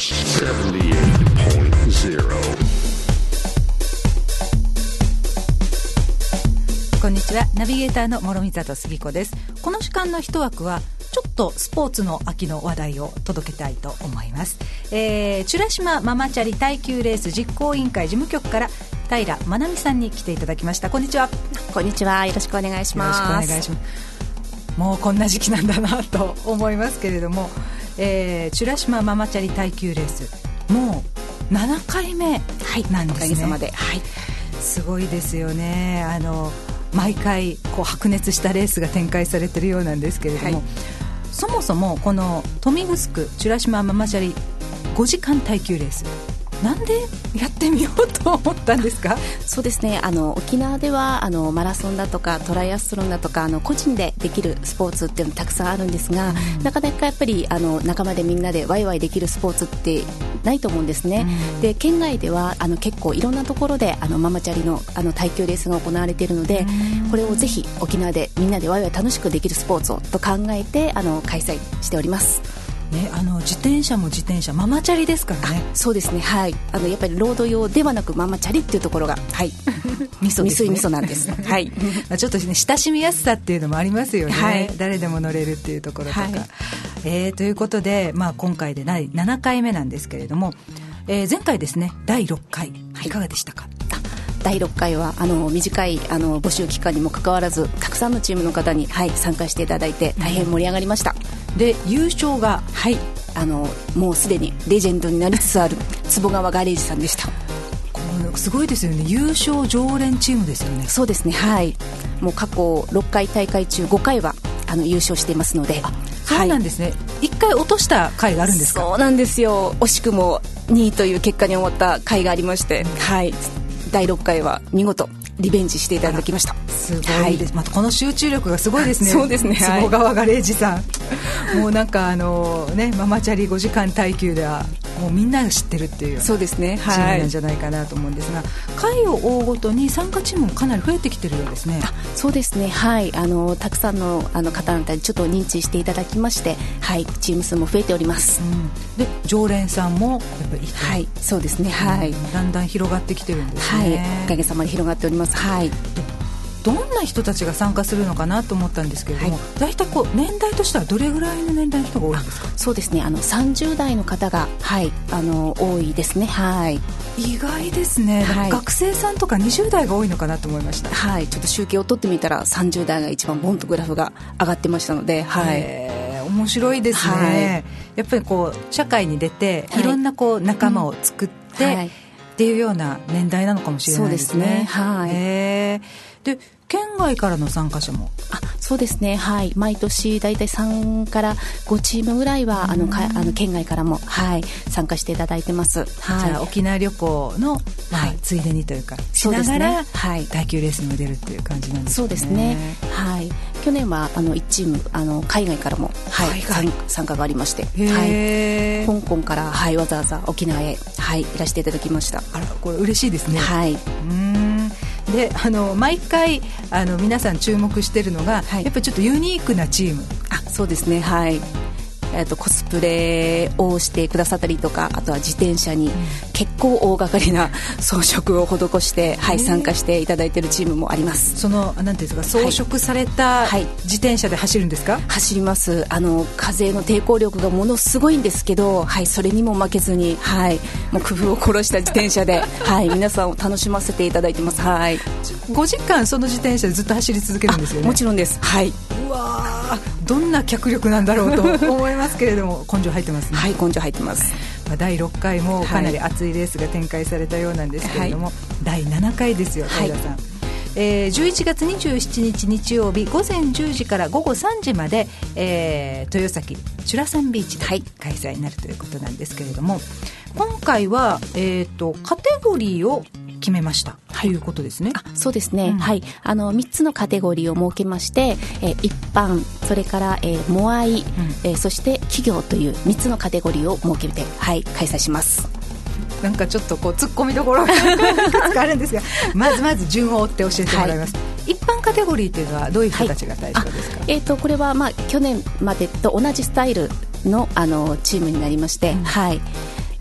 こんにちは、ナビゲーターの諸見里杉子です。この時間の一枠はちょっとスポーツの秋の話題を届けたいと思います。チュラシマママチャリ耐久レース実行委員会事務局から平真奈美さんに来ていただきました。こんにちは。 こんにちは、よろしくお願いします。 よろしくお願いします。もうこんな時期なんだなと思いますけれども、チュラシマママチャリ耐久レースもう7回目なんですね。 おかげさまで、 すごいですよね。毎回こう白熱したレースが展開されているようなんですけれども、そもそもこの豊見城チュラシマママチャリ5時間耐久レース、なんでやってみようと思ったんですか？ そうですね、沖縄ではマラソンだとかトライアスロンだとか個人でできるスポーツっていうのたくさんあるんですが、なかなかやっぱり仲間でみんなでワイワイできるスポーツってないと思うんですね。で、県外では結構いろんなところでママチャリの耐久レースが行われているので、これをぜひ沖縄でみんなでワイワイ楽しくできるスポーツをと考えて開催しておりますね。自転車も自転車ママチャリですからね。 そうですね、やっぱりロード用ではなくママチャリっていうところが、 ミソですね。 ミソなんです。ちょっとね、親しみやすさっていうのもありますよね。誰でも乗れるっていうところとか、ということで、今回で第7回目なんですけれども、前回ですね、第6回いかがでしたか？ 第6回は短い募集期間にもかかわらずたくさんのチームの方に、参加していただいて大変盛り上がりました。 で、優勝がもうすでにレジェンドになりつつある坪川ガレージさんでした。 すごいですよね。優勝常連チームですよね。 そうですね、もう過去6回大会中5回は優勝していますので。 そうなんですね。1回落とした回があるんですか？ そうなんですよ。惜しくも2位という結果に終わった回がありまして、第6回は見事リベンジしていただきました。 すごいです。またこの集中力がすごいですね。 そうですね、 坪川ガレージさんもうなんかママチャリ5時間耐久ではもうみんなが知ってるっていうようなそうですね、 チームなんじゃないかなと思うんですが、回を追うごとに参加チームもかなり増えてきてるようですね。 そうですね、たくさんの方々にちょっと認知していただきまして、チーム数も増えております。 で、常連さんもやっぱりいて、 そうですね、 だんだん広がってきてるんですね。 おかげさまで広がっております。 どんな人たちが参加するのかなと思ったんですけれども、だいたい年代としてはどれぐらいの年代の人が多いんですか？ そうですね、30代の方が、多いですね。 意外ですね。学生さんとか20代が多いのかなと思いました。 ちょっと集計を取ってみたら30代が一番ボンとグラフが上がってましたので、 面白いですね。やっぱり社会に出ていろんな仲間を作って、っていうような年代なのかもしれないですね。 そうですね。 で、県外からの参加者もそうですね、毎年だいたい3から5チームぐらいは県外からも、参加していただいてます。じゃあ沖縄旅行の、ついでにというかしながら、耐久レースにも出るっていう感じなんですね。 そうですね、去年は1チーム海外からも、参加がありまして、香港から、わざわざ沖縄へ、いらしていただきました。 これ嬉しいですね。で、毎回皆さん注目してるのが、やっぱりちょっとユニークなチーム。 そうですね、コスプレをしてくださったりとか、あとは自転車に結構大掛かりな装飾を施して、参加していただいているチームもあります。 なんていうんですか、装飾された自転車で走るんですか？ 走ります。風の抵抗力がものすごいんですけど、それにも負けずに、もう工夫を殺した自転車で、皆さんを楽しませていただいてます。 5時間その自転車でずっと走り続けるんですよね？ もちろんです。 うわ、どんな脚力なんだろうと思いますけれども根性入ってますね。 根性入ってます。 第6回もかなり熱いレースが展開されたようなんですけれども、第7回ですよ、平さん。11月27日日曜日午前10時から午後3時まで、豊崎チュラサンビーチで開催になるということなんですけれども、今回は、カテゴリーを決めましたということですね。 そうですね、3つのカテゴリーを設けまして、一般、それから、モアイ、そして企業という3つのカテゴリーを設けて、開催します。 なんかちょっと突っ込みどころがあるんですがまず順を追って教えてもらいます。一般カテゴリーというのはどういう人たちが対象ですか？ これは、去年までと同じスタイルの、チームになりまして、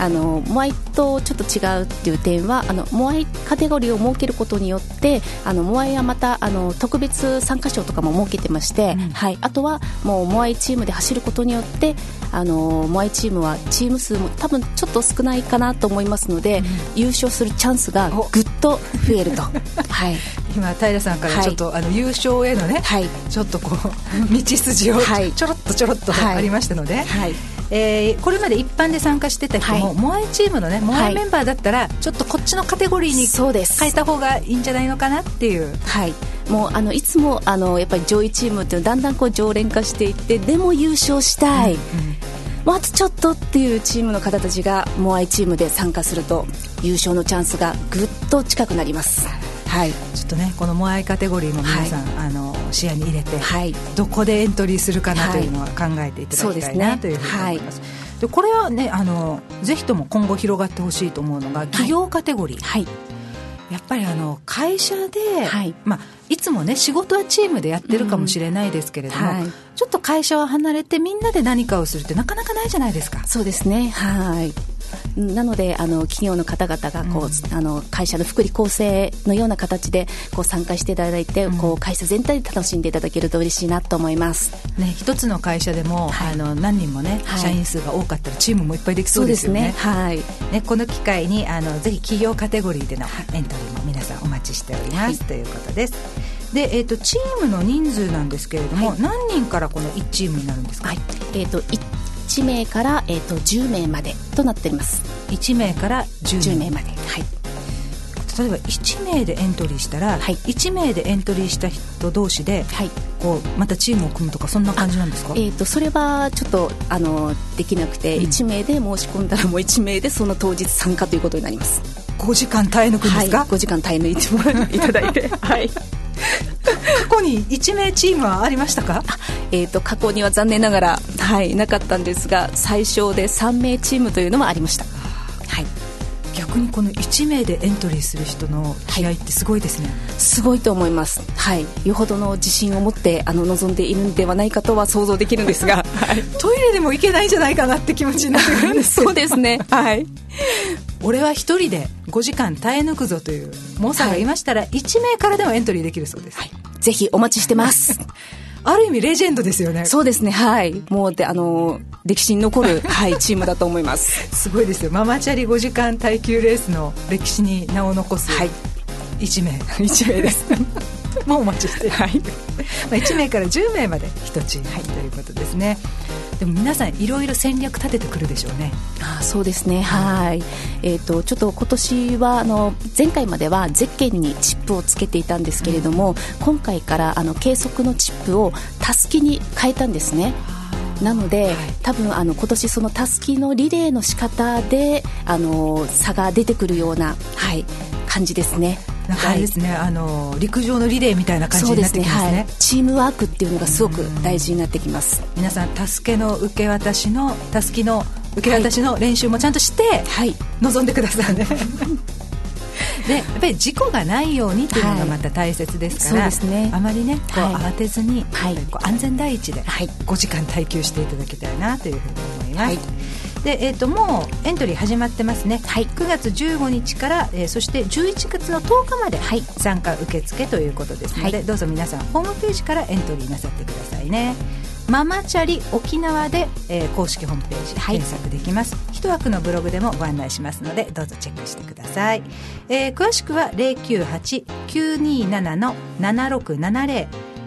モアイとちょっと違うっていう点はモアイカテゴリーを設けることによってモアイはまた特別参加賞とかも設けてまして、はい、あとはもうモアイチームで走ることによってモアイチームはチーム数も多分ちょっと少ないかなと思いますので、優勝するチャンスがぐっと増えると、はい、今平さんからちょっと、優勝へのね、はい、ちょっとこう道筋をちょろっとありましたので、はいこれまで一般で参加してた人も、はい、モアイチームのねモアイメンバーだったら、ちょっとこっちのカテゴリーに変えた方がいいんじゃないのかなっていう、 はい、もういつもやっぱり上位チームっていうのはだんだんこう常連化していって、でも優勝したい、もうあとちょっとっていうチームの方たちがモアイチームで参加すると優勝のチャンスがぐっと近くなります。はい、 ちょっとねこのモアイカテゴリーも皆さん、はい、視野に入れて、はい、どこでエントリーするかなというのは考えていただきたいなというふうに思います。でこれはねぜひとも今後広がってほしいと思うのが企業カテゴリー、はい、やっぱり会社で、はいいつもね仕事はチームでやってるかもしれないですけれども、はい、ちょっと会社を離れてみんなで何かをするってなかなかないじゃないですか。 そうですね、はい。なので企業の方々がこう、会社の福利厚生のような形でこう参加していただいて、こう会社全体で楽しんでいただけると嬉しいなと思います、 ね、一つの会社でも、はい、何人もね、はい、社員数が多かったらチームもいっぱいできそうですよね。 そうですね、はいね、この機会にぜひ企業カテゴリーでのエントリーも皆さんお待ちしております、はい、ということです。で、チームの人数なんですけれども、はい、何人からこの1チームになるんですか。はい、 1名から、10名までとなっております。 1名から10名まで、はい、 例えば1名でエントリーしたら、はい、1名でエントリーした人同士で、はい、こうまたチームを組むとかそんな感じなんですか。 それはちょっとできなくて、1名で申し込んだらもう1名でその当日参加ということになります。 5時間耐え抜くんですか。 はい、5時間耐え抜いてもらっていただいてはい過去に1名チームはありましたか。 過去には残念ながら、はい、なかったんですが、最小で3名チームというのもありました。はい、 逆にこの1名でエントリーする人の気合ってすごいですね。はい、 すごいと思います。はい、よほどの自信を持って臨んでいるんではないかとは想像できるんですが、はい、 トイレでも行けないんじゃないかなって気持ちになってくるんですけどそうですね、はい、 俺は一人で5時間耐え抜くぞという猛者がいましたら、1名からでもエントリーできるそうです。はい、 ぜひお待ちしてますある意味レジェンドですよね。 そうですね、はい、もう歴史に残る、はい、チームだと思いますすごいですよ。ママチャリ5時間耐久レースの歴史に名を残す1名、はい、1名ですもうお待ちしている、はい1名から10名まで1チーム、はい、ということですね。でも皆さんいろいろ戦略立ててくるでしょうね。 そうですね、はい、ちょっと今年は前回まではゼッケンにチップをつけていたんですけれども、今回から計測のチップをタスキに変えたんですね。なので、はい、多分今年そのタスキのリレーの仕方で差が出てくるような、はい、感じですね。 なんかあれですね、はい、陸上のリレーみたいな感じになってきますね。 そうですね、はい、チームワークっていうのがすごく大事になってきます。 皆さんタスキの受け渡しの練習もちゃんとして、はい、臨んでくださいねでやっぱり事故がないようにっていうのがまた大切ですから、はい、そうですね、あまりねこう慌てずに、はい、こう安全第一で5時間耐久していただきたいなというふうに思います。はい、でもうエントリー始まってますね。はい、9月15日から、そして11月の10日まで、はい、参加受付ということですので、はい、どうぞ皆さんホームページからエントリーなさってくださいね。ママチャリ沖縄で、公式ホームページ検索できます。一枠のブログでもご案内しますのでどうぞチェックしてください。詳しくは 098-927-7670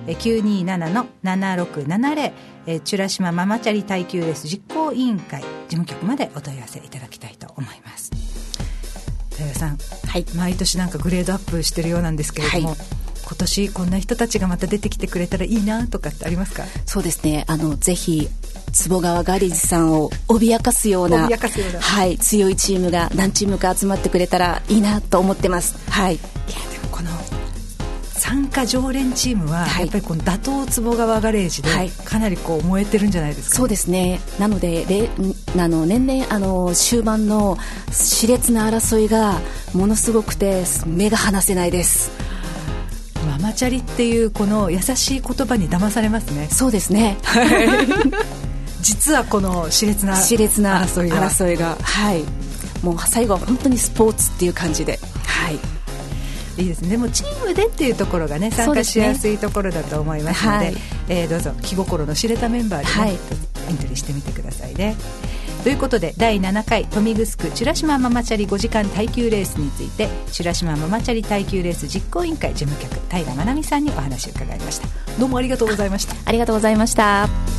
927-7670 チュラシマママチャリ耐久レース実行委員会事務局までお問い合わせいただきたいと思います。平さん、はい、毎年なんかグレードアップしてるようなんですけれども、はい、今年こんな人たちがまた出てきてくれたらいいなとかってありますか。 そうですね、ぜひ坪川ガレージさんを脅かすような、はい、強いチームが何チームか集まってくれたらいいなと思ってます。はい、いやでもこの参加常連チームはやっぱりこの打倒坪川ガレージでかなりこう燃えてるんじゃないですか、ね。 そうですね、なので年々終盤の熾烈な争いがものすごくて目が離せないです。 ママチャリっていうこの優しい言葉に騙されますね。 そうですね実はこの熾烈な争いが、 はい、もう最後は本当にスポーツっていう感じで、はい、 いいですね。でもチームでっていうところがね、参加しやすいところだと思いますので、はい、どうぞ気心の知れたメンバーで、ね、はい、エントリーしてみてくださいね。ということで第7回豊見城美ら島ママチャリ5時間耐久レースについて、美ら島ママチャリ耐久レース実行委員会事務局平真奈美さんにお話を伺いました。どうもありがとうございました。 ありがとうございました。